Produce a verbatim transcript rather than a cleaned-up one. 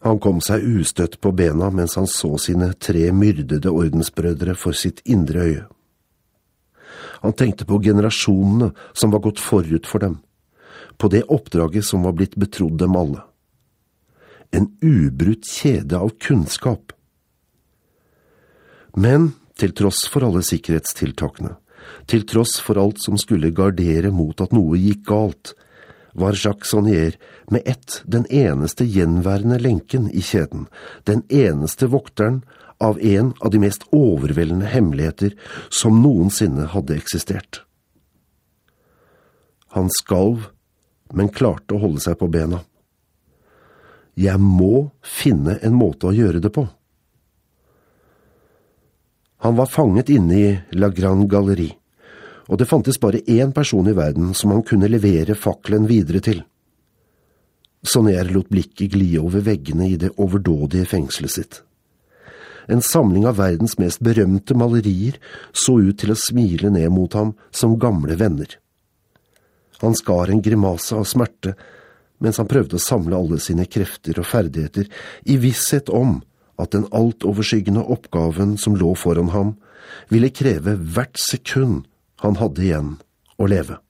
Han kom seg ustøtt på bena mens han så sine tre myrdede ordensbrødre for sitt indre øye. Han tenkte på generasjonene som var gått forut for dem, på det oppdraget som var blitt betrodd dem alle. En ubrutt kjede av kunnskap. Men til tross for alle sikkerhetstiltakene, til tross for alt som skulle gardere mot at noe gikk galt, var Jacques Saunier med ett den eneste gjenværende lenken i kjeden, den eneste vokteren av en av de mest overveldende hemmeligheter som noensinne hadde eksistert. Han skalv, men klarte å holde seg på bena. Jeg må finne en måte å gjøre det på. Han var fanget inne i La Grande Galerie, og det fantes bare én person i verden som han kunne levere fakkelen videre til. Saunier lot blikket gli over veggene i det overdådige fengselet sitt. En samling av verdens mest berømte malerier så ut til å smile ned mot ham som gamle venner. Han skar en grimase av smerte, mens han prøvde å samle alle sine krefter og ferdigheter i visshet om at den altoverskyggende oppgaven som lå foran ham ville kreve hvert sekund han hadde igjen å leve.